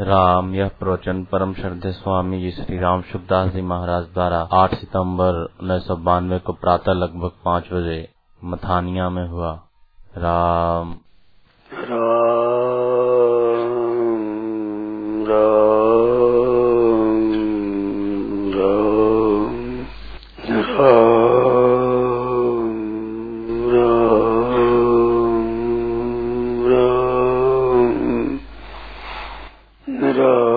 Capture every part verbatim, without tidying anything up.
राम। यह प्रवचन परम श्रद्धेय स्वामी जी श्री राम सुखदास जी महाराज द्वारा आठ सितंबर उन्नीस सौ बानवे को प्रातः लगभग पाँच बजे मथानिया में हुआ। राम राम राम राम राम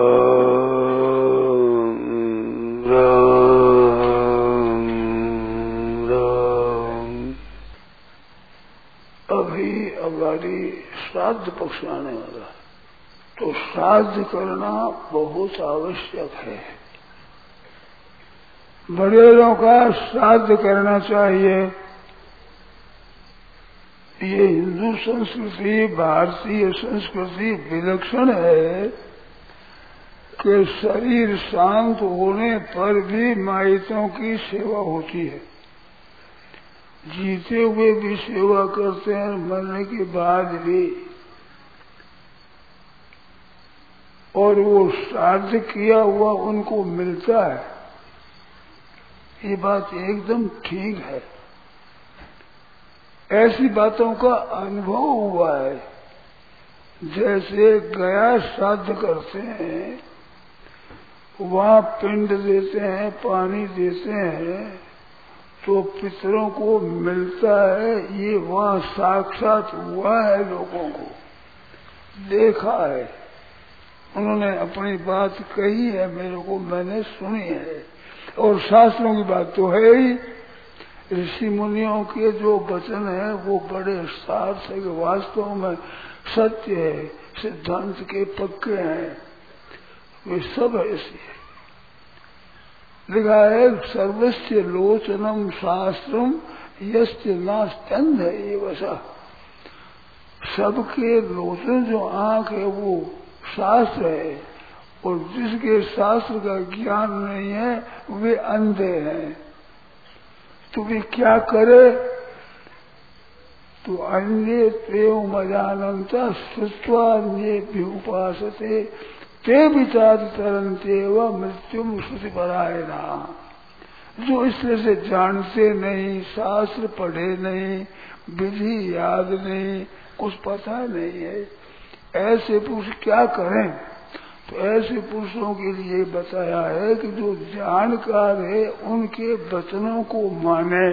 श्राद्ध पक्ष आने वाला, तो श्राद्ध करना बहुत आवश्यक है। बड़ेरों का श्राद्ध करना चाहिए। ये हिंदू संस्कृति, भारतीय संस्कृति विलक्षण है कि शरीर शांत होने पर भी माइतों की सेवा होती है। जीते हुए भी सेवा करते हैं, मरने के बाद भी। और वो श्राद्ध किया हुआ उनको मिलता है। ये बात एकदम ठीक है। ऐसी बातों का अनुभव हुआ है। जैसे गया श्राद्ध करते हैं, वहाँ पिंड देते हैं, पानी देते हैं, तो पितरों को मिलता है। ये वहाँ साक्षात हुआ है, लोगों को देखा है। उन्होंने अपनी बात कही है, मेरे को मैंने सुनी है। और शास्त्रों की बात तो है ही। ऋषि मुनियों के जो वचन है वो बड़े सार्थक, वास्तव में सत्य है, सिद्धांत के पक्के हैं। वे सब ऐसे है। लिखा है सर्वस्य लोचनम शास्त्रम यस्य नास्त्यंध है वसा। सबके लोचन जो आंख है वो शास्त्र है, और जिसके शास्त्र का ज्ञान नहीं है वे अंधे हैं। तो वे क्या करे? तो अन्य तेव मजानंता श्रुत्वान्ये भी उपासते ते विचार तरंते व मृत्युम श्रुति परायणा। जो इस तरह से जानते नहीं, शास्त्र पढ़े नहीं, विधि याद नहीं, कुछ पता नहीं है, ऐसे पुरुष क्या करें? तो ऐसे पुरुषों के लिए बताया है कि जो जानकार है उनके वचनों को माने।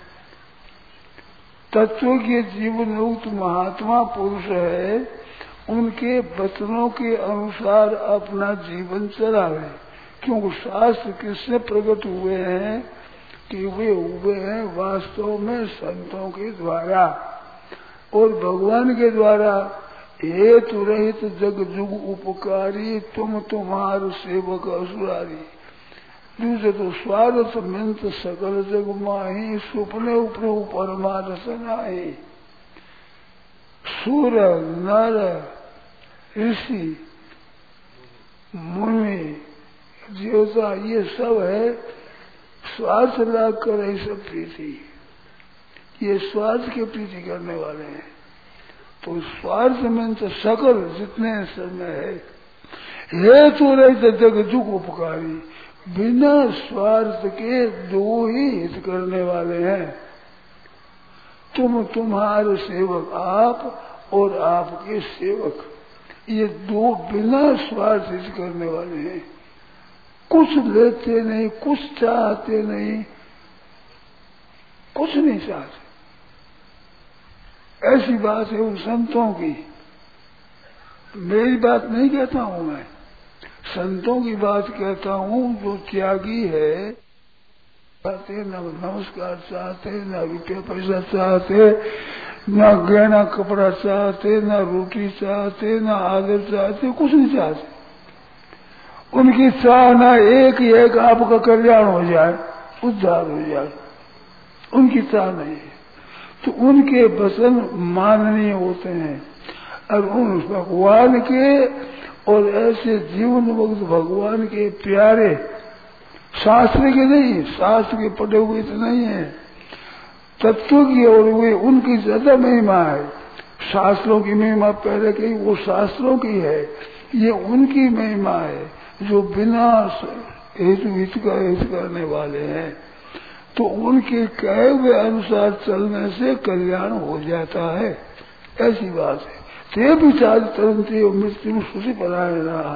तत्व के जीवन युक्त महात्मा पुरुष है, उनके वचनों के अनुसार अपना जीवन चलावे। क्योंकि शास्त्र किससे प्रकट हुए हैं? कि वे हुए हैं वास्तव में संतों के द्वारा और भगवान के द्वारा। हेतु रहित जग जुग उपकारी, तुम तुम्हार सेवक असुरारी। दूसरे तो स्वार्थ मिंत सकल जग माही, सुपने प्रभु परमारस नाही। सूर नर ऋषि मुनि देवता ये सब है स्वार्थ लाभ कर रही सब प्रीति। ये स्वार्थ की प्रीति करने वाले हैं। तो स्वार्थ में तो सकल जितने समय है, हेतु रहित जग जुग उपकारी, बिना स्वार्थ के दो ही हित करने वाले हैं। तुम तुम्हारे सेवक आप और आपके सेवक, ये दो बिना स्वार्थ हित करने वाले हैं। कुछ लेते नहीं, कुछ चाहते नहीं, कुछ नहीं चाहते। ऐसी बात है उन संतों की। मेरी बात नहीं कहता हूँ मैं, संतों की बात कहता हूँ। जो त्यागी है, चाहते न नमस्कार चाहते, न रुपया पैसा चाहते, न गहना कपड़ा चाहते, न रोटी चाहते, न आदर चाहते, कुछ नहीं चाहते। उनकी चाहना एक ही एक आपका कल्याण हो जाए, उद्धार हो जाए। उनकी चाह नहीं है। तो उनके वचन माननीय होते हैं। और उन भगवान के और ऐसे जीवन वक्त भगवान के प्यारे, शास्त्र के नहीं, शास्त्र के पढ़े हुए तो नहीं है, तत्व की और वे उनकी ज्यादा महिमा है। शास्त्रों की महिमा पहले की वो शास्त्रों की है, ये उनकी महिमा है जो बिना हेतु हित का हित करने वाले हैं। तो उनके कहे हुए अनुसार चलने से कल्याण हो जाता है, ऐसी बात है। ते विचार तरंती मृत्यु सुशी परायण रहा।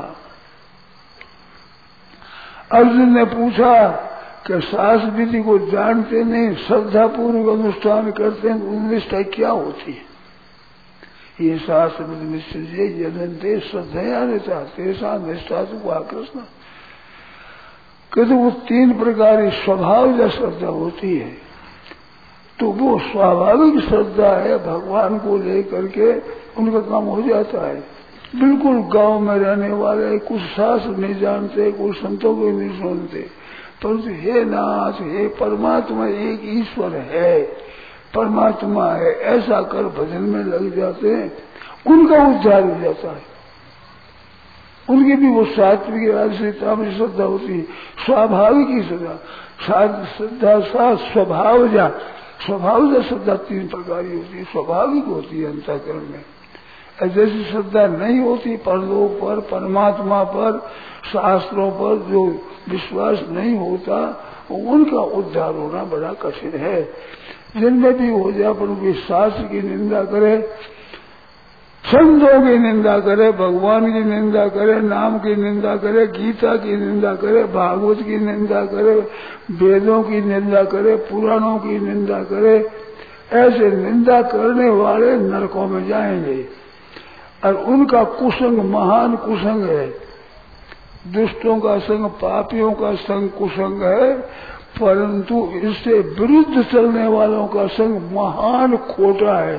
अर्जुन ने पूछा कि शास्त्र विधि को जानते नहीं, श्रद्धा पूर्वक अनुष्ठान करते हैं, उन निष्ठा क्या होती है? ये शास्त्र विधि निश्चय यदंते श्रद्धया रहता तेसा निष्ठा तो आकृष्ण कहते वो तीन प्रकार की स्वभाव या श्रद्धा होती है। तो वो स्वाभाविक श्रद्धा है, भगवान को लेकर के उनका काम हो जाता है। बिल्कुल गांव में रहने वाले कुछ शास्त्र नहीं जानते, कुछ संतों को नहीं सुनते, परंतु हे नाथ हे परमात्मा एक ईश्वर है, परमात्मा है ऐसा कर भजन में लग जाते हैं, उनका उद्धार हो जाता है। उनकी भी वो सात्विक राजसिक तामसिक श्रद्धा होती है, स्वाभाविक ही श्रद्धा। श्रद्धा सा स्वभाव जा स्वभाव जा श्रद्धा तीन प्रकार की होती है, स्वाभाविक होती है अंतःकरण में। जैसी श्रद्धा नहीं होती परलोक पर, परमात्मा पर, शास्त्रों पर जो विश्वास नहीं होता, उनका उद्धार होना बड़ा कठिन है। जिनमें भी हो जाए पर उनके शास्त्र की निंदा करे, संतों की निंदा करे, भगवान की निंदा करे, नाम की निंदा करे, गीता की निंदा करे, भागवत की निंदा करे, वेदों की निंदा करे, पुराणों की निंदा करे, ऐसे निंदा करने वाले नरकों में जाएंगे। और उनका कुसंग महान कुसंग है, दुष्टों का संग, पापियों का संग कुसंग है, परंतु इससे विरुद्ध चलने वालों का संग महान खोटा है,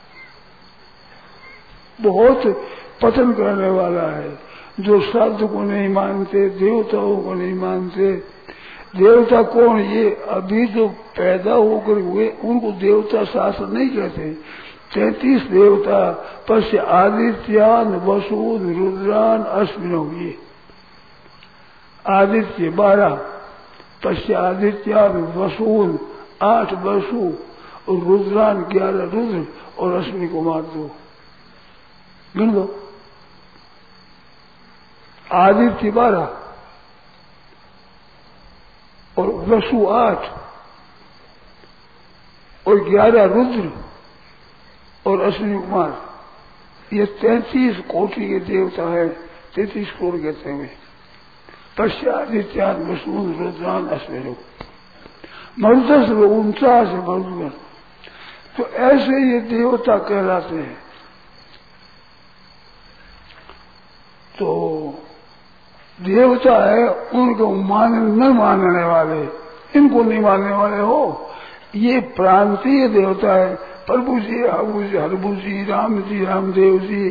बहुत पतन करने वाला है। जो शब्द को नहीं मानते, देवताओं को नहीं मानते। देवता कौन? ये अभी जो पैदा होकर हुए उनको देवता शास्त्र नहीं कहते। तैतीस देवता पश्य आदित्यान वसुन रुद्रान अश्विनों, ये आदित्य बारह, पश्य आदित्यान वसुन आठ वसु और रुद्रान ग्यारह रुद्र और अश्विनी कुमार दो, गिन लो। आदित्य बारह और वसु आठ और ग्यारह रुद्र और अश्विनी कुमार, ये तैतीस कोटि के देवता है, तैतीस करोड़ कहते हैं। पश्चादित्यान वसुन रुद्रान अश्विनी मरुदस उनचास है मरुदगण। तो ऐसे ये देवता कहलाते हैं। तो देवता है उनको मान न मानने वाले, इनको नहीं मानने वाले हो, ये प्रांतीय देवता है। प्रभु जी, हाबू जी, हरबू जी, राम जी, रामदेव जी,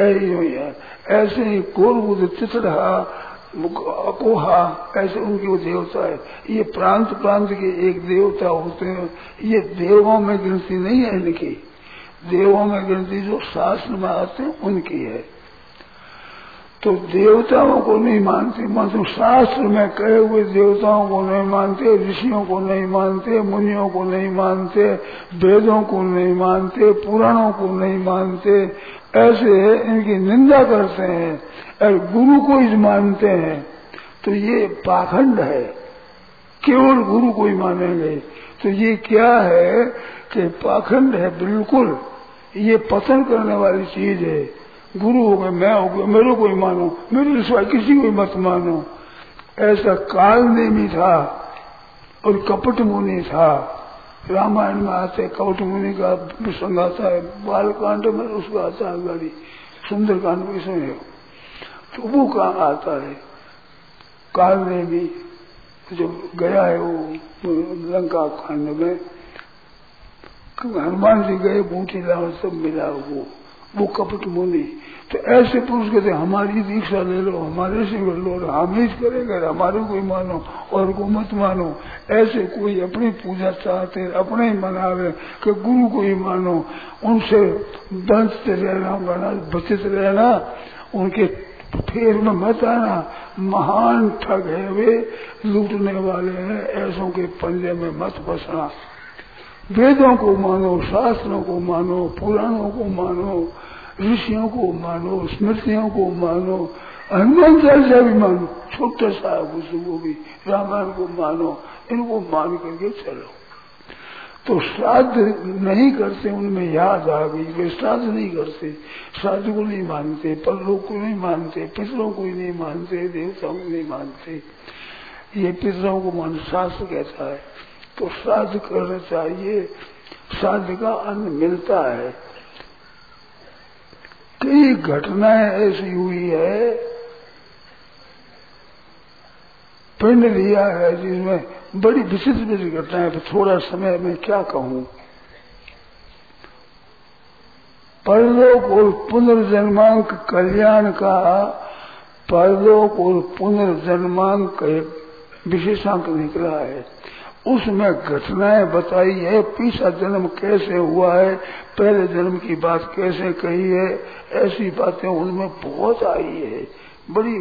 ऐसे ही कोरबुद, चित्रहा, अकोहा, ऐसे उनके वो देवता है। ये प्रांत प्रांत के एक देवता होते हैं। ये देवों में गिनती नहीं है इनकी, देवों में गिनती जो शास्त्र में आते हैं उनकी है। तो देवताओं को नहीं मानते, मतलब शास्त्र में कहे हुए देवताओं को नहीं मानते, ऋषियों को नहीं मानते, मुनियों को नहीं मानते, वेदों को नहीं मानते, पुराणों को नहीं मानते, ऐसे इनकी निंदा करते हैं और गुरु को ही मानते हैं। तो ये पाखंड है, केवल गुरु को ही मानेंगे। तो ये क्या है कि पाखंड है बिल्कुल, ये पतन करने वाली चीज है। गुरु हो गए, मैं हो गया, मेरे को ही मानो, मेरे सिवाय किसी को ही मत मानो। ऐसा काल नेमी था और कपट मुनि था। रामायण में आते कपट मुनि का प्रसंग आता है, बालकांड में उसका आता है गाड़ी, सुंदर कांड में सुने। तो वो कहाँ आता है? काल नेमी जो गया है वो लंका कांड में, हनुमान जी गए, बूटी लाओ, सब मिला वो वो कपट मुनि। तो ऐसे पुरुष कहते हमारी दीक्षा ले लो, हमारे से लो, हम ही करेंगे, हमारे को ही मानो और को मत मानो। ऐसे कोई अपनी पूजा चाहते, अपने ही मनावे कि गुरु को ही मानो, उनसे बचते रहना, बना बचित रहना, उनके फेर में मत आना। महान ठग है वे, लूटने वाले हैं, ऐसों के पंजे में मत बसना। वेदों को मानो, शास्त्रों को मानो, पुराणों को मानो, ऋषियों को मानो, स्मृतियों को मानो, हनुमान चालीसा भी मानो, छोटा सा उसको भी, रामायण को मानो, इनको मान करके चलो। तो श्राद्ध नहीं करते, उनमें याद आ गई, वे श्राद्ध नहीं करते, श्राद्ध को नहीं मानते, परलोक को नहीं मानते, पितरों को नहीं मानते, देवताओं को नहीं मानते, ये पितरों को मान शास्त्र कहता है। तो श्राद्ध करना चाहिए, श्राद्ध का अन्न मिलता है। कई घटनाएं ऐसी हुई है, पिंड लिया है जिसमें बड़ी विचित्र विचित्र घटनाएं, तो थोड़ा समय में क्या कहूं। परलोक और पुनर्जन्मांक कल्याण का, परलोक और पुनर्जन्मांक विशेषांक निकला है, उसमें घटनाएं बताई है, पिछला जन्म कैसे हुआ है, पहले जन्म की बात कैसे कही है, ऐसी बातें उनमें बहुत आई है, बड़ी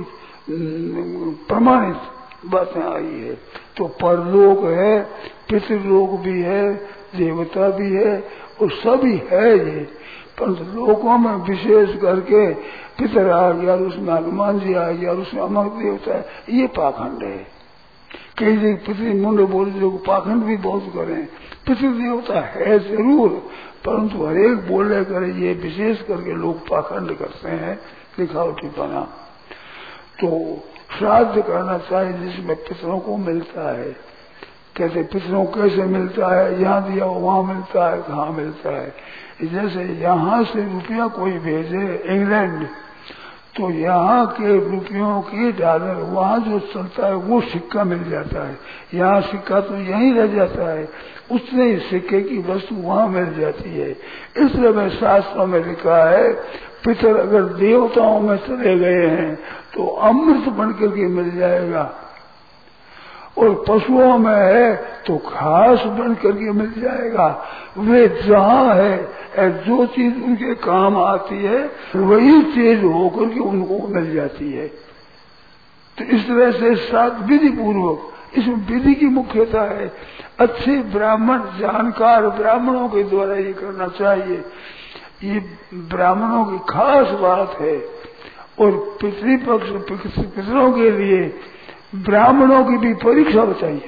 प्रमाणित बातें आई है। तो परलोक है, पितृलोक भी है, देवता भी है, और सभी है ये, परंतु लोकों में विशेष करके पितर आ गया, उसमें हनुमान जी आ गया, उसमें अमर देवता है, ये पाखंड है। कई जगह पितृ मुंड बोल लोग पाखंड भी बहुत करें, पितृ देवता है जरूर, परंतु हरेक बोले करे, ये विशेष करके लोग पाखंड करते हैं, दिखावटी बना। तो श्राद्ध करना चाहिए जिसमें पितरों को मिलता है। कैसे पितरों कैसे मिलता है, यहाँ दिया वहाँ मिलता है, कहाँ मिलता है। जैसे यहाँ से रुपया कोई भेजे इंग्लैंड, तो यहाँ के रुपयों की डॉलर वहाँ जो चलता है वो सिक्का मिल जाता है, यहाँ सिक्का तो यहीं रह जाता है, उतने ही सिक्के की वस्तु वहाँ मिल जाती है। इसलिए मैं शास्त्रों में लिखा है, पितर अगर देवताओं में चले गए हैं तो अमृत बन करके मिल जाएगा, और पशुओं में है तो घास बन करके मिल जाएगा। वे जहाँ है जो चीज उनके काम आती है वही चीज होकर के उनको मिल जाती है। तो इस तरह से सात विधि पूर्वक, इसमें विधि की मुख्यता है। अच्छे ब्राह्मण जानकार ब्राह्मणों के द्वारा ये करना चाहिए, ये ब्राह्मणों की खास बात है। और पितृपक्ष पितरों के लिए ब्राह्मणों की भी परीक्षा बताइए,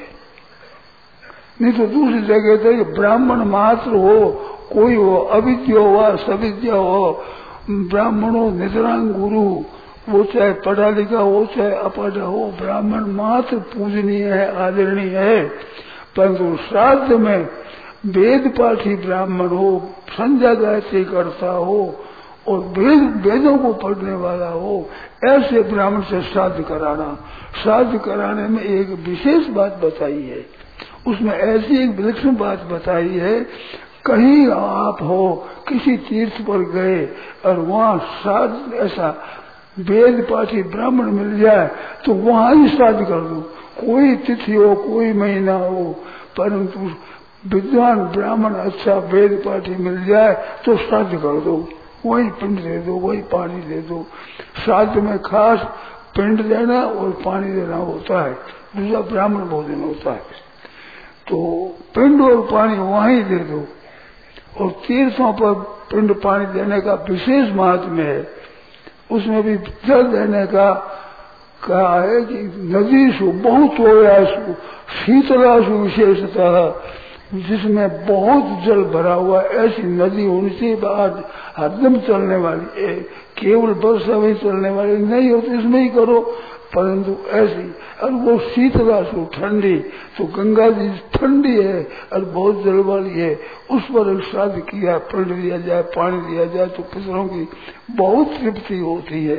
नहीं तो दूसरी जगह तो ब्राह्मण मात्र हो, कोई हो, अविद्या हो सविद्या हो, ब्राह्मणों नितरांग गुरु, वो चाहे पढ़ा लिखा हो चाहे अपढ़ा हो, ब्राह्मण मात्र पूजनीय है, आदरणीय है। परंतु श्राद्ध में वेद पाठी ब्राह्मण हो, संध्या गायत्री करता हो और वेद वेदों को पढ़ने वाला हो, ऐसे ब्राह्मण से श्राद्ध कराना। श्राद्ध कराने में एक विशेष बात बताई है, उसमें ऐसी एक विलक्षण बात बताई है, कहीं आप हो किसी तीर्थ पर गए और वहाँ श्राद्ध ऐसा वेद पाठी ब्राह्मण मिल जाए तो वहाँ ही श्राद्ध कर दो, कोई तिथि हो कोई महीना हो, परंतु विद्वान ब्राह्मण अच्छा वेद पाठी मिल जाए तो श्राद्ध कर दो, वही पिंड दे दो, वही पानी दे दो। श्राद्ध में खास पिंड देना और पानी देना होता है, दूसरा ब्राह्मण भोजन होता है। तो पिंड और पानी वहीं दे दो। और तीर्थों पर पिंड पानी देने का विशेष महात्म्य है, उसमें भी जल देने का कहा है कि नदी सु बहुत हो शीतलासु विशेषतः, जिसमें बहुत जल भरा हुआ ऐसी नदी होनी चाहिए, बाहर हरदम चलने वाली है, केवल वर्षा में चलने वाली नहीं हो तो इसमें ही करो, परंतु ऐसी। और वो शीतलासु ठंडी, तो गंगा जी ठंडी है और बहुत जल वाली है, उस पर श्राद्ध किया, पिंड दिया जाए, पानी दिया जाए तो पितरों की बहुत तृप्ति होती है।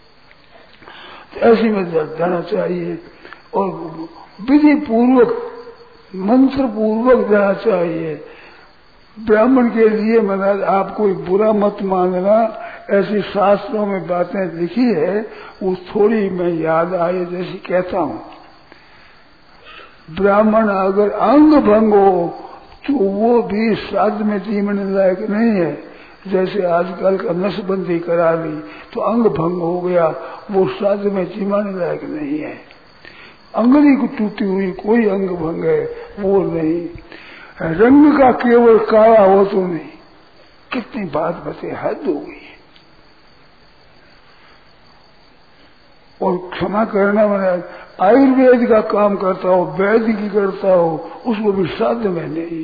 तो ऐसी में जाना चाहिए और विधि पूर्वक मंत्र पूर्वक जाना चाहिए। ब्राह्मण के लिए महाराज आप कोई बुरा मत मानना, ऐसी शास्त्रों में बातें लिखी है, वो थोड़ी मैं याद आए जैसी कहता हूँ। ब्राह्मण अगर अंग भंग हो तो वो भी श्राद्ध में जीवन लायक नहीं है। जैसे आजकल का नसबंदी करा ली तो अंग भंग हो गया, वो श्राद्ध में जीवन लायक नहीं है। अंगुली को टूटी हुई कोई अंग भंग है वो नहीं, रंग का केवल काला हो तो नहीं। कितनी बात बते, हद हो गई। और क्षमा करना मैंने आयुर्वेद का काम करता हो, वैद्य की करता हो, उसको भी साध्य में नहीं।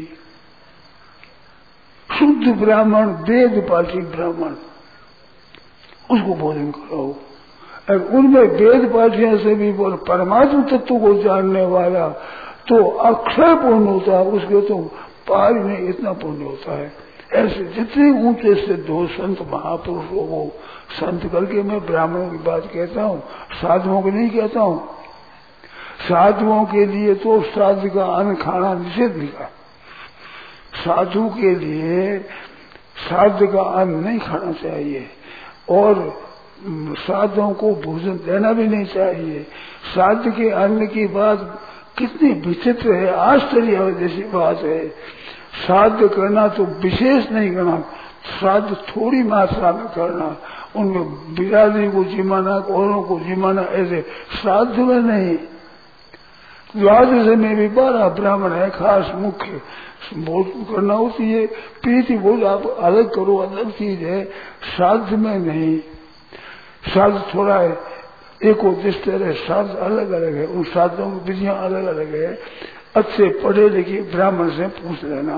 शुद्ध ब्राह्मण, वेद पाठी ब्राह्मण, उसको भोजन कराओ। और उनमें वेद पाठियों से भी बोल परमात्मा तत्व को जानने वाला तो अक्षय पुण्य होता है, उसके तो पार में इतना पुण्य होता है। ऐसे जितने ऊंचे सिद्ध हो संत महापुरुषों को संत करके मैं ब्राह्मणों की बात कहता हूँ, साधुओं को नहीं कहता हूँ। साधुओं के लिए तो श्राद्ध का अन्न खाना निषेध लिखा। साधु के लिए श्राद्ध का अन्न नहीं खाना चाहिए और साधुओं को भोजन देना भी नहीं चाहिए। श्राद्ध के अन्न की बात कितनी विचित्र है, आश्चर्य जैसी बात है। श्राद्ध करना तो विशेष नहीं करना, श्राद्ध थोड़ी मात्रा में करना, उनमें बिरादरी को जिमाना, औरों को जिमाना, ऐसे श्राद्ध में नहीं। द्वादश में भी बारह ब्राह्मण है, खास मुख्य भोजन करना होती है। प्रीति भोज आप अलग करो, अलग चीज है, श्राद्ध में नहीं। श्राद्ध थोड़ा है, एक उद्देश्य है, श्राद्ध अलग अलग है, उन श्राद्धों की विधियां अलग अलग है। अच्छे पढ़े लिखे ब्राह्मण से पूछ लेना।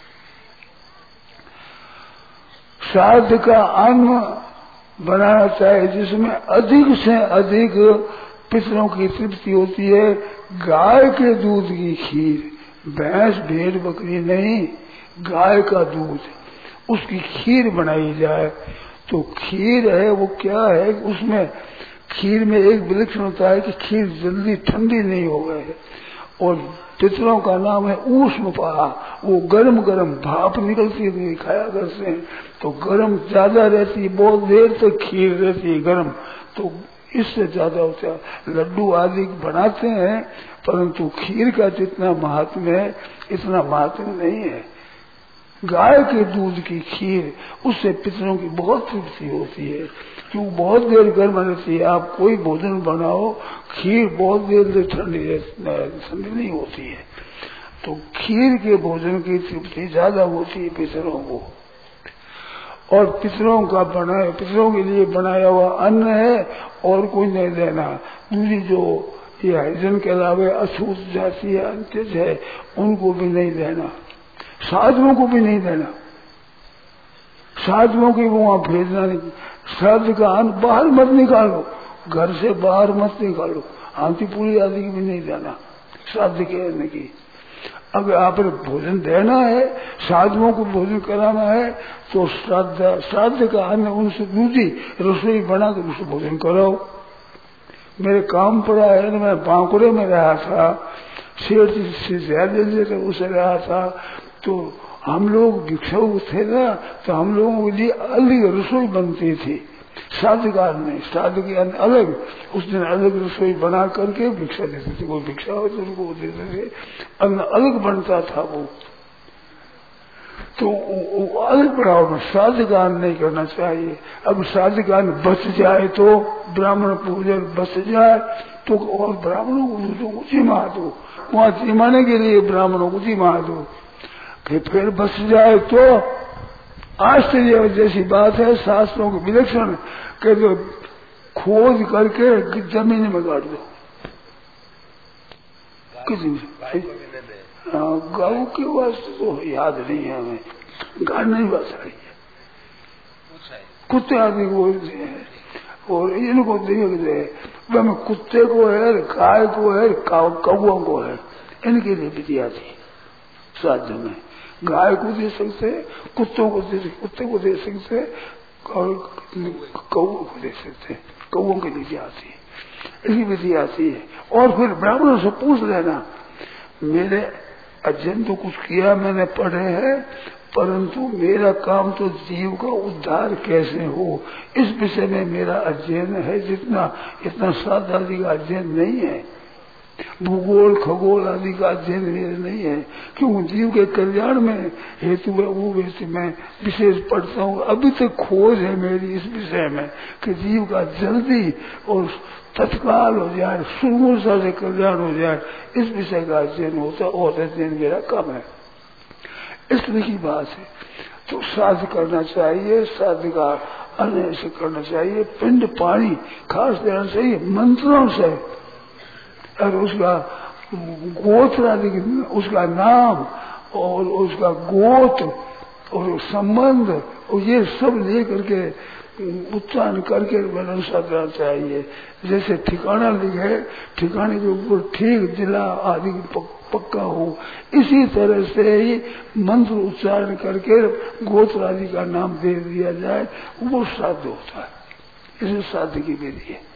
श्राद्ध का अन्न बनाना चाहिए जिसमें अधिक से अधिक पितरों की तृप्ति होती है। गाय के दूध की खीर, भैंस भेड़ बकरी नहीं, गाय का दूध, उसकी खीर बनाई जाए। तो खीर है वो क्या है, उसमें खीर में एक विलक्षण होता है कि खीर जल्दी ठंडी नहीं हो गए। और पितरों का नाम है ऊष्मपा, वो गरम गरम भाप निकलती है, खाया करते हैं तो गरम ज्यादा रहती है, बहुत देर तक खीर रहती है गरम, तो इससे ज्यादा होता है। लड्डू आदि बनाते हैं परंतु खीर का जितना महात्म्य है इतना महात्म्य नहीं है। गाय के दूध की खीर, उससे पितरों की बहुत तृप्ति होती है, क्यों बहुत देर गर्म रहती है। आप कोई भोजन बनाओ, खीर बहुत देर से ठंडी ठंडी नहीं होती है, तो खीर के भोजन की तृप्ति ज्यादा होती है पितरों को। और पितरों का बनाए पितरों के लिए बनाया हुआ अन्न है और कोई नहीं देना। दूसरी जो ये हरिजन के अलावा अछूत जाति है, अंत्यज है, उनको भी नहीं देना, साधुओं को भी नहीं देना। साधुओं की वो वहां भेजना नहीं। श्राद्ध का अन्न बाहर मत निकालो, घर से बाहर मत निकालो, आंती पूरी आदि की भी नहीं देना श्राद्ध के अन्न की। अगर आपने भोजन देना है, साधुओं को भोजन कराना है, तो श्राद्ध श्राद्ध का अन्न उनसे दूसरी रसोई बना कर उससे भोजन कराओ। मेरे काम पड़ा है, मैं बांकुड़े में रहा था, शेर से ज्यादा उसे रहा था, तो हम लोग भिक्षुक थे ना, तो हम लोगों के लिए अलग रसोई बनती थी। श्राद्ध का अन्न, श्राद्ध के अन्न अलग, उस दिन अलग रसोई बना करके भिक्षा देते थे। कोई भिक्षा हो तो उनको देते थे, अन्न अलग बनता था वो। तो वो अलग बनाओ में श्राद्ध का अन्न नहीं करना चाहिए। अब श्राद्ध का अन्न बच जाए तो ब्राह्मण पूजन बच जाए तो और ब्राह्मणों को जिमा दो, वहां जिमाने के लिए ब्राह्मणों को जिमा दो। फिर फिर बच जाए तो आश्चर्य जैसी बात है, शास्त्रों के विलक्षण के तो खोज करके जमीन में गाड़ दो। किसी गौ के वास्ते तो याद नहीं है हमें, गाड़ना ही बस रही है। कुत्ते आदि को है और इनको देख दे, वह कुत्ते को है, गाय को है, कौओं को है, इनके लिए विधिया थी श्राद्ध में। गाय को दे सकते, कुत्तों को दे सकते, कुत्ते को दे सकते और कौओं को दे सकते, कौओं के लिए आती है, इसकी विधि आती है। और फिर ब्राह्मणों से पूछ लेना, मेरे अध्ययन तो कुछ किया मैंने, पढ़े हैं, परंतु मेरा काम तो जीव का उद्धार कैसे हो, इस विषय में मेरा अध्ययन है। जितना इतना श्राद्ध आदि का अध्ययन नहीं है, भूगोल खगोल आदि का अध्ययन मेरे नहीं है, क्यों जीव के कल्याण में हेतु है, वो वैसे मैं विशेष पढ़ता हूँ। अभी तक खोज है मेरी इस विषय में कि जीव का जल्दी और तत्काल हो जाए, सुगमता से कल्याण हो जाए, इस विषय का अध्ययन होता है, और अध्ययन मेरा कम है। इसलिए की बात है तो श्राद्ध करना चाहिए। श्राद्ध का अन्य ऐसे करना चाहिए। पिंड पानी खास देना चाहिए मंत्रों से, और उसका गोत्र आदि, उसका नाम और उसका गोत्र और संबंध और ये सब ले करके उच्चारण करके वर्णन करना चाहिए। जैसे ठिकाना लिखे, ठिकाने के ऊपर ठीक जिला आदि पक्का हो, इसी तरह से ही मंत्र उच्चारण करके गोत्र आदि का नाम दे दिया जाए, वो श्राद्ध होता है। इसे श्राद्ध की विधि है।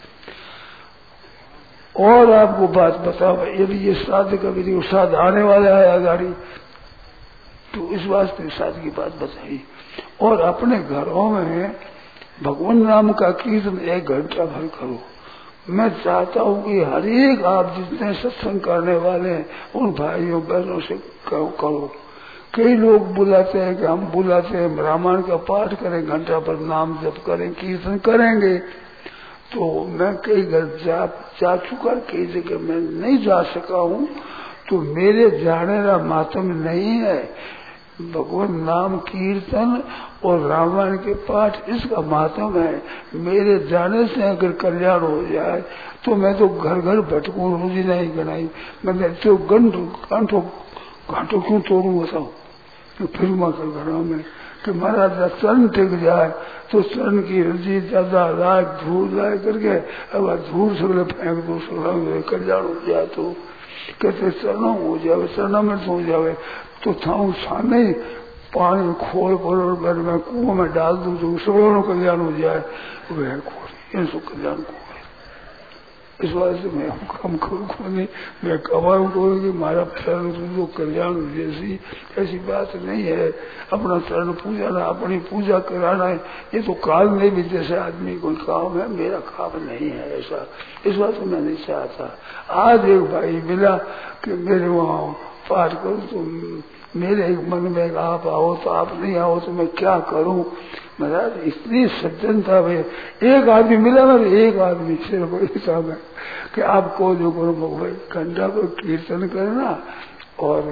और आपको बात बताओ, यदि ये श्राद्ध का विधि श्राद्ध आने वाला है आगाड़ी, तो इस वास्ते श्राद्ध की बात बताई। और अपने घरों में भगवान नाम का कीर्तन एक घंटा भर करो। मैं चाहता हूँ कि हर एक आप जितने सत्संग करने वाले हैं उन भाइयों बहनों से करो। कई लोग बुलाते हैं कि हम बुलाते हैं रामायण का पाठ करें, घंटा पर नाम जप करें, कीर्तन करेंगे। तो मैं कई घर जा, जा चुका, कई जगह मैं नहीं जा सका हूँ, तो मेरे जाने का मातम नहीं है। भगवान नाम कीर्तन और रामायण के पाठ इसका मातम है। मेरे जाने से अगर कल्याण हो जाए तो मैं तो घर घर भटकू, रोजी नहीं गनाई, मैंने तो गंठो गंठो घाटो क्यों तोड़ू बताओ, तो फिर मैं कर घरों में कि महाराज चरण टिक जाए तो चरण की रजी ज्यादा राय धूल लाए करके अब धूल सगले फेंक दो, सगला कल्याण हो जाए। तो कहते चरणों हो जाए, चरणों में हो जाए तो थाऊ सामने पानी खोल खोल मैं कुओं में डाल दूं तो सगलों कल्याण हो जाए। वह खोल इनको कल्याण को इस बात से मैं काम करूँ नहीं, मैं कमाऊँ करूँगी हमारा चरण जो कल्याण जैसी ऐसी बात नहीं है। अपना चरण पूजा ना, अपनी पूजा कराना है, ये तो काल में भी जैसे आदमी कोई काम है, मेरा काम नहीं है ऐसा। इस बात को मैं नहीं चाहता। आज एक भाई मिला कि मेरे वहाँ पाठ करूँ, तो मेरे एक मन में आप आओ तो आप नहीं आओ तो मैं क्या करूँ। महाराज इतनी सज्जनता में एक आदमी मिला और एक आदमी सिर्फ ऐसा है कि आपको जो करो भाई घंटा को कीर्तन करना और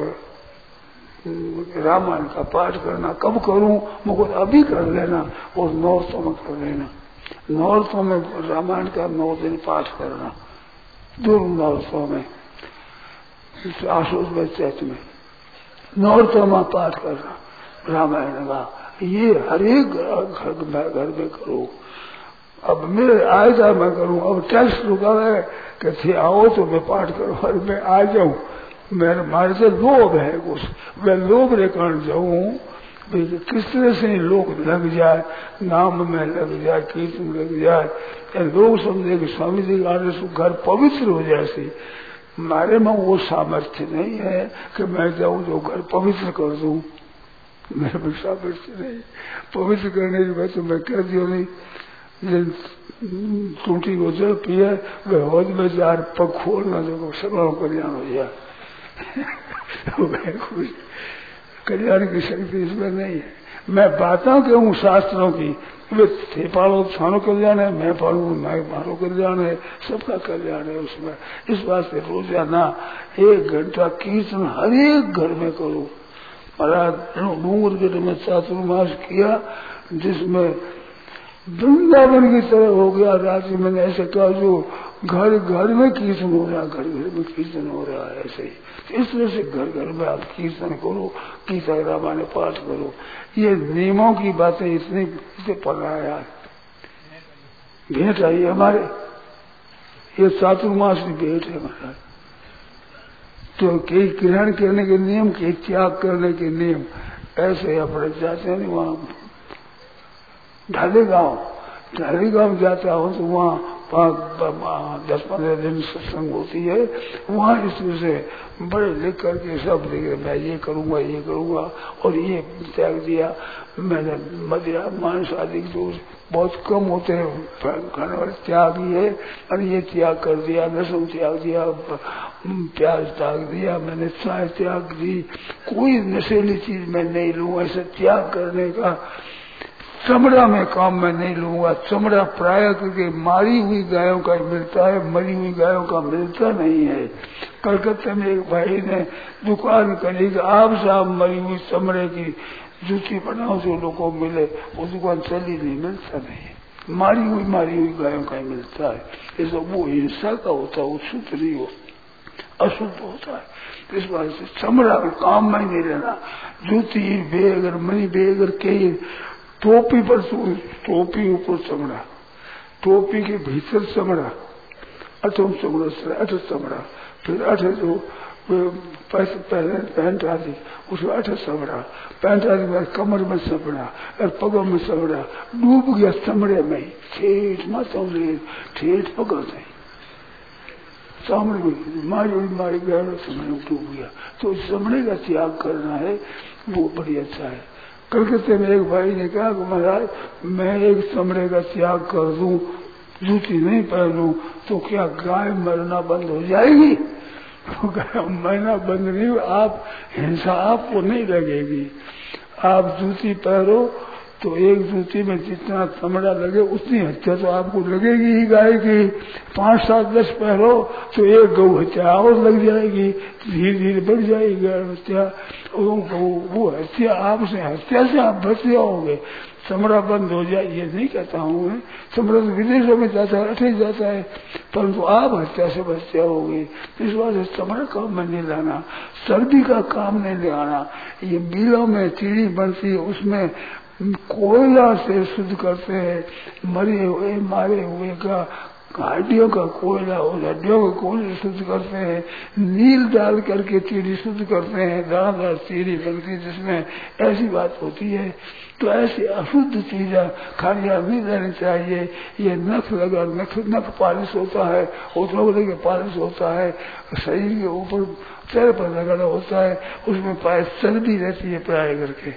रामायण का पाठ करना। कब करूं? मुझको अभी कर लेना और नौरतों में कर लेना। नौरतों में रामायण का नौ दिन पाठ करना, दो नौरतों में, आशुष में चैत में नौरतों में पाठ करना रामायण का। ये हर एक घर घर में करो। अब मेरे आए जा मैं करूँ, अब टैक्स रुका है कि आओ तो मैं पाठ करूँ और मैं आ जाऊँ। मेरे मारे से लोभ है कुछ, मैं लोभ रेखण जाऊँ किस तरह से लोग लग जाए, नाम में लग जाए, कीर्तन लग जाए, लोग समझे कि स्वामी जी आने से घर पवित्र हो जाए। मारे में वो सामर्थ्य नहीं है कि मैं जाऊँ जो घर पवित्र कर दूँ। मेरे में सामर्थ्य नहीं पवित्र करने की बात। तो मैं कह दियो नहीं, टूटी को जल पिए वह होद में जार पग खोलना जो सबों कल्याण हो जाए। कल्याण की शक्ति इसमें नहीं है। मैं बातों के हूँ शास्त्रों की, वे थे पालो थानो कल्याण है, मैं पालू मैं मारो कल्याण है, सबका कल्याण है उसमें। इस बात से रोजाना एक घंटा कीर्तन हर एक घर में करो। महाराज डूंगर के में चातुर्मास किया जिसमें वृंदावन की तरह हो गया। राज्य मैंने ऐसे कहा जो घर घर में कीर्तन हो रहा है, घर घर में कीर्तन हो रहा है ऐसे ही। तो इस तरह से घर घर में आप कीर्तन करो, कीर्तन रामायण पाठ करो। ये नियमों की बातें इतनी इसे पढ़ रहा है यार, भेंट आई हमारे, ये चातुर्मास की भेंट है महाराज। तो कई ग्रहण करने के नियम, कई त्याग करने के नियम ऐसे अपने जाते हैं। वहाँ ढाली गांव ढाली गांव जाता हो तो वहाँ दस पंद्रह दिन सत्संग होती है। वहाँ इस तरह से बड़े लिख करके सब देखे मैं ये करूँगा ये करूँगा और ये त्याग दिया मैंने। मदिरा मांस आदि जो बहुत कम होते हैं खाने वाले त्याग ही है, और ये त्याग कर दिया, लहसुन त्याग दिया, प्याज त्याग दिया, मैंने चाय त्याग दी, कोई नशीली चीज मैं नहीं लूँगा। ऐसे त्याग करने का चमड़ा में काम में नहीं लूंगा। चमड़ा प्राय करके मारी हुई गायों का मिलता है, मरी हुई गायों का मिलता नहीं है। कलकत्ते में एक भाई ने दुकान करी कि आप साहब मरी हुई चमड़े की जूती बनाओ जो लोगों को मिले, वो दुकान चली नहीं, मिलता नहीं। मारी हुई मारी हुई गायों का ही मिलता है। ये सब वो हिंसा का होता है, वो शुद्ध नहीं हो, अशुद्ध होता है। इस बात से चमड़ा काम में नहीं लेना। जूती बेगर मनी बेगर के टोपी पर टोपी ऊपर चमड़ा, टोपी के भीतर चमड़ा, अठम चमड़ा अठ चमड़ा, फिर अठ जो पैंट आदि उसमें अठ चमड़ा, पैंट आदि में कमर में चमड़ा और पगों में चमड़ा, डूब गया चमड़े में ही, ठेठ माथा ठेठ पगों से चमड़े में मारी मारी गया, चमड़े में डूब गया। तो चमड़े का त्याग करना है, वो बड़ी अच्छा है। कलकत्ते में एक भाई ने कहा कि महाराज मैं एक चमड़े का त्याग कर दूं, जूती नहीं पहनूं तो क्या गाय मरना बंद हो जाएगी? तो गाय मरना बंद नहीं, आप हिंसा आपको नहीं लगेगी। आप जूती पहनो तो एक जूती में जितना चमड़ा लगे उतनी हत्या तो आपको लगेगी ही गाय की। पांच सात दस पहनो तो एक गौ हत्या और लग जाएगी, धीरे धीरे बढ़ जाएगी हत्या। वो हत्या आपसे हत्या से आप बच जाओगे, चमड़ा बंद हो जाए ये नहीं कहता हूँ मैं। चमड़ा तो विदेशों में जाता है, अठे जाता है, परंतु आप हत्या से बच जाओगे। इस बात से चमड़ा काम में नहीं लाना, सर्दी का काम नहीं ले आना। ये मिलों में चीनी बनती है, उसमें कोयला से शुद्ध करते हैं, मरे हुए मारे हुए का हड्डियों का कोयला, उस हड्डियों का कोयला शुद्ध करते हैं, नील डाल करके चीनी शुद्ध करते हैं, दानादार चीनी बनती है जिसमें ऐसी बात होती है। तो ऐसी अशुद्ध चीजें खानिया नहीं लेनी चाहिए। ये नख लगा नख नख पालिश होता है, होठों के पालिश होता है, शरीर के ऊपर चेहरे पर लगाना होता है, उसमें पाए चर्बी रहती है प्राय करके।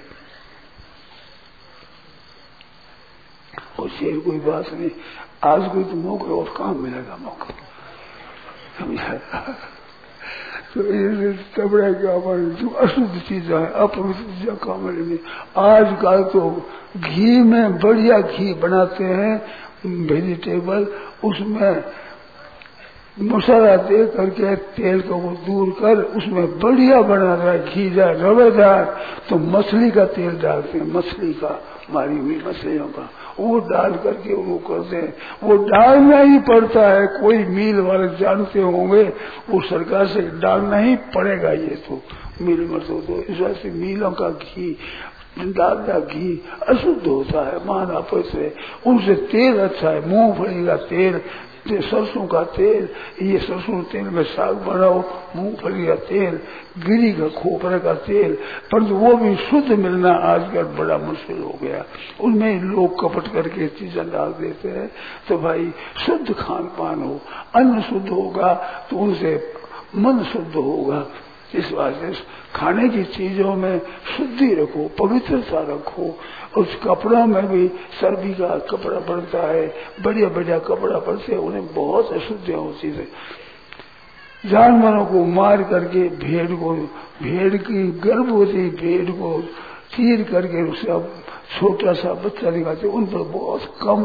और शेर कोई बात नहीं, आज कोई तो मौका और काम मिलेगा मौका, समझा? तो ये चमड़े के हमारे जो अशुद्ध चीजें हैं, अपवित्र चीजें काम में। आजकल तो घी में बढ़िया घी बनाते हैं, वेजिटेबल, उसमें मसाला दे करके तेल को दूर कर उसमें बढ़िया बना रहा है घी, जाए रवेदार। तो मछली का तेल डालते हैं, मछली का, मारी हुई मछलियों का, वो डाल करके वो करते हैं। वो डालना ही पड़ता है, कोई मिल वाले जानते होंगे, वो सरकार से डालना ही पड़ेगा। ये तो मिल मत हो तो इस वजह से मिलों का घी, डालडा घी अशुद्ध होता है, माना पैसे। उनसे तेल अच्छा है, मूंगफली का तेल, सरसों का तेल, ये सरसों तेल में साग बनाओ, मूंगफली का तेल, गिरी का खोपरे का तेल, परंतु वो भी शुद्ध मिलना आजकल बड़ा मुश्किल हो गया। उनमें लोग कपट करके चीजें डाल देते हैं। तो भाई शुद्ध खान पान हो, अन्न शुद्ध होगा तो उनसे मन शुद्ध होगा। इस वास्ते खाने की चीजों में शुद्धि रखो, पवित्रता रखो। उस कपड़ों में भी सर्दी का कपड़ा पड़ता है, बढ़िया बढ़िया कपड़ा पड़ते हैं, उन्हें बहुत अशुद्धियां होती है। जानवरों को मार करके भेड़ को, भेड़ की गर्भवती भेड़ को चीर करके उसका छोटा सा बच्चा दिखाते, उन पर बहुत कम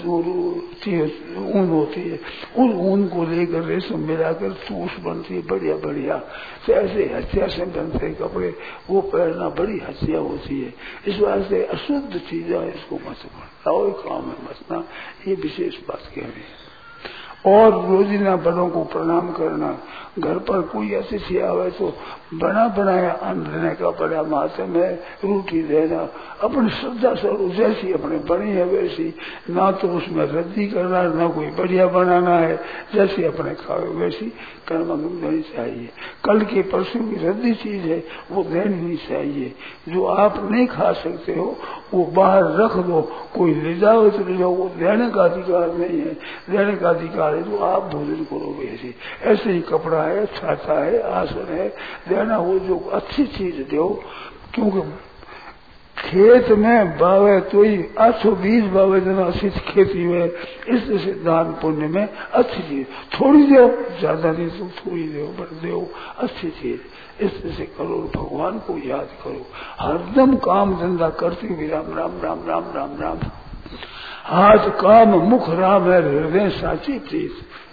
ऊन होती है, उन ऊन को लेकर रेशम मिलाकर टूस बनती है बढ़िया बढ़िया। तो ऐसे हत्या से बनते कपड़े, वो पहनना बड़ी हत्या होती है। इस वास्ते अशुद्ध चीजें इसको मत बनाओ, काम है मतना, ये विशेष बात कह रही है। और रोजीना बड़ों को प्रणाम करना, घर पर कोई अतिथि आवे तो बना बनाया अन्न देने का बड़ा माध्यम है। रोटी देना अपनी श्रद्धा स्वरूप जैसी अपने बनी है वैसी, ना तो उसमें रद्दी करना, ना कोई बढ़िया बनाना है, जैसी अपने खाओ वैसी कर्म देनी चाहिए। कल के परसों की रद्दी चीज है वो देनी नहीं चाहिए। जो आप नहीं खा सकते हो वो बाहर रख दो, कोई ले जाओ तो ले जाओ, वो देने का अधिकार नहीं है। देने का अधिकार है तो आप भोजन करोगे। ऐसे ऐसे ही कपड़ा है, छाता है, आसन है, देना हो जो अच्छी चीज दो। क्योंकि खेत में बावे तो ही अच्छो बीज बावे जना अच्छी खेती में, इससे दान पुण्य में अच्छी चीज थोड़ी दो, ज्यादा नहीं तो थोड़ी दो, बट दो अच्छी चीज। इससे करो, भगवान को याद करो, हरदम काम धंधा करते हुए राम राम राम राम राम राम। हाथ काम मुख राम है, हृदय साची प्रीत।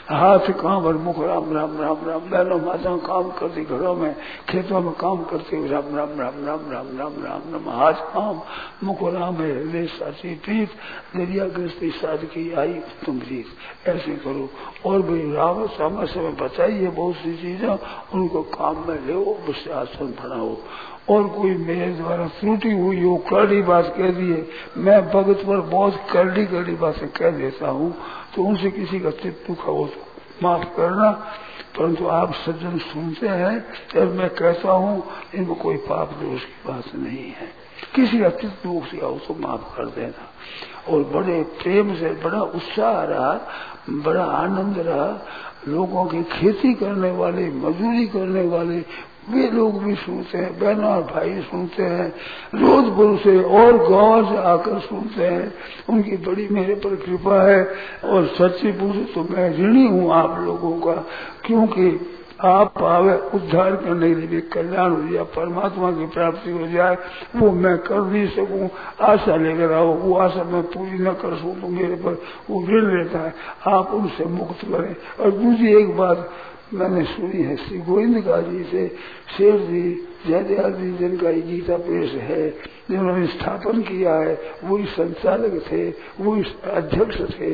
हाथ काम और मुख राम राम राम राम। बहनों माता काम करती, घरों में खेतों में काम करते हुए राम राम राम राम राम राम राम राम। हाथ काम मुख राम है, हृदय साची प्रीत, दरिया गृहस्थी साधकी आई तुम प्रीत। ऐसे करो। और भाई राम सामा समय बताइए बहुत सी चीजें, उनको काम में ले, उससे आसन बनाओ। और कोई मेरे द्वारा त्रुटि हुई हो, कड़ी बात कह दिए, मैं भगत पर बहुत कड़ी कड़ी बातें कह देता हूँ, तो उनसे किसी का चित्त दुखा हो तो माफ करना। परंतु आप सज्जन सुनते हैं और मैं कहता हूँ इनको कोई पाप दोष की बात नहीं है। किसी का चित्त दुख से हो तो माफ कर देना। और बड़े प्रेम से बड़ा उत्साह रहा, बड़ा आनंद रहा। लोगों की खेती करने वाले, मजदूरी करने वाले वे लोग भी सुनते हैं, बहना और भाई सुनते हैं, जोधपुर से और गांव से आकर सुनते हैं। उनकी बड़ी मेरे पर कृपा है। और सच्ची पूछे तो मैं ऋणी हूँ आप लोगों का, क्योंकि आप आवे उद्धार करने के लिए, कल्याण हो जाए, परमात्मा की प्राप्ति हो जाए, वो मैं कर नहीं सकूं। आशा लेकर आओ, वो आशा मैं पूरी न कर सकूं तो मेरे पर वो ऋण लेता है। आप उनसे मुक्त करें। और दूसरी एक बात मैंने सुनी है श्री गोविंद जी से, शेर जी जयदयाल जी जिनका गीता प्रेस है, जिन्होंने स्थापन किया है, वही संचालक थे, वही अध्यक्ष थे।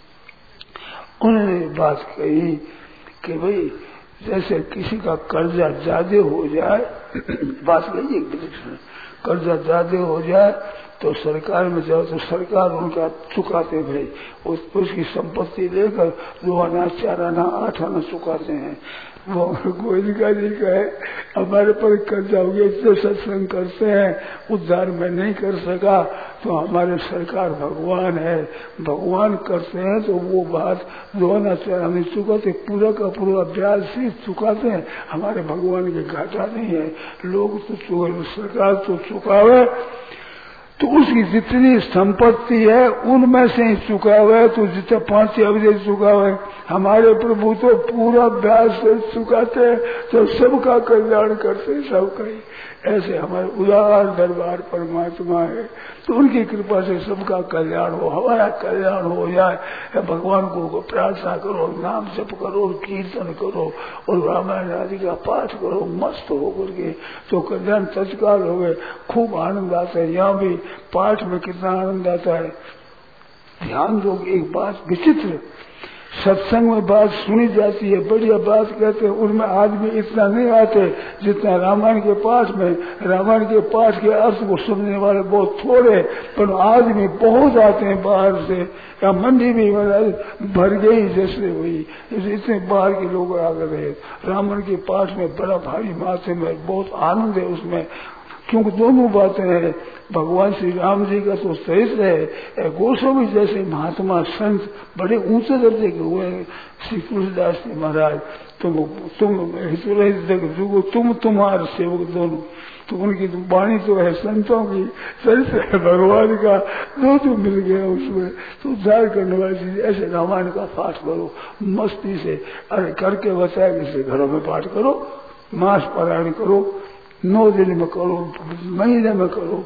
उन्होंने बात कही कि भाई जैसे किसी का कर्जा ज्यादा हो जाए, बात कही एक विलक्षण, कर्जा ज्यादा हो जाए तो सरकार में जाओ तो सरकार उनका चुकाते भाई, उस, उसकी संपत्ति लेकर दो आना चार आना आठ आना चुकाते हैं। वो गोविंदा जी का है, हमारे पर कर्जा हो गया, इतने सत्संग करते हैं, उद्धार में नहीं कर सका, तो हमारे सरकार भगवान है, भगवान करते हैं तो वो बात दो आना चार आना चुकाते, पूरा का पूरा ब्याज से चुकाते हैं। हमारे भगवान के घाटा नहीं है। लोग तो चुका, सरकार तो चुकावे, तो उसकी जितनी संपत्ति है उनमें से ही चुका हुआ है, तो जितना पांच अवधि चुका हुआ है। हमारे प्रभु तो पूरा ब्याज से चुकाते हैं, तो सबका कल्याण करते हैं, सबका ही। ऐसे हमारे उदार दरबार परमात्मा है, तो उनकी कृपा से सबका कल्याण हो, हमारा कल्याण हो जाए। भगवान को प्रार्थना करो, नाम जप करो, कीर्तन करो और रामायण आदि का पाठ करो, मस्त होकर के, तो कल्याण तत्काल हो गए। खूब आनंद आता है। यहाँ भी पाठ में कितना आनंद आता है। ध्यान दो, एक बात विचित्र, सत्संग में बात सुनी जाती है, बढ़िया बात कहते हैं, उनमें आदमी इतना नहीं आते जितना रामायण के पाठ में। रामायण के पाठ के अर्थ को सुनने वाले बहुत थोड़े, पर आदमी बहुत आते हैं बाहर से, या मंडी भी भर गई जैसे हुई, इतने बाहर के लोग आ गए। रामायण के पाठ में बड़ा भारी मात्रा में बहुत आनंद है उसमें, क्योंकि दोनों बातें हैं। भगवान श्री राम जी का तो चरित्र है, गोस्वामी जैसे महात्मा संत बड़े ऊंचे दर्जे के हुए श्री तुलसीदास जी महाराज, तुम तुम तुम तुम्हारे सेवक दोनों, तो उनकी तो वाणी तो है संतों की, चरित्र है भगवान का, दो तो मिल गया उसमें, तो उद्धार करने वाली चीज। ऐसे रामायण का पाठ करो मस्ती से, अरे करके बताया किसी घरों में पाठ करो, मास पारायण करो, नौ दिन में करो, महीने में करो,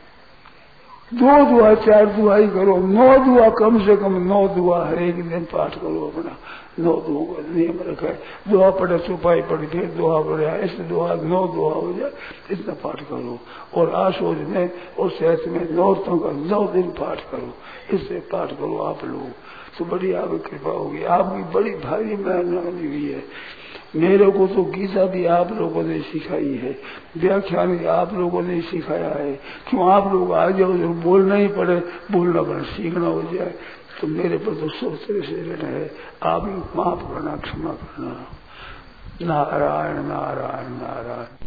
दो दुआ चार दुआई करो, नौ दुआ कम से कम नौ दुआ हर एक दिन पाठ करो अपना। नौ दुआ का नियम रखा है, दुआ पढ़े चुपाई पढ़ी फिर दुआ पढ़े, ऐसे दुआ नौ दुआ हो जाए, इतना पाठ करो। और आशोज में और सेहत में नौरतों का नौ दिन पाठ करो, इससे पाठ करो आप लोग, तो बड़ी आपकी कृपा होगी। आपकी बड़ी भारी मेहरबानी हुई है। मेरे को तो गीता भी आप लोगों ने सिखाई है, व्याख्यान भी आप लोगों ने सिखाया है। क्यों आप लोग आ जाओ, जो बोलना ही पड़े, बोलना पड़े, सीखना हो जाए, तो मेरे पर तो सब तरह से ऋण है। आप ही माफ करना, क्षमा करना। नारायण नारायण नारायण।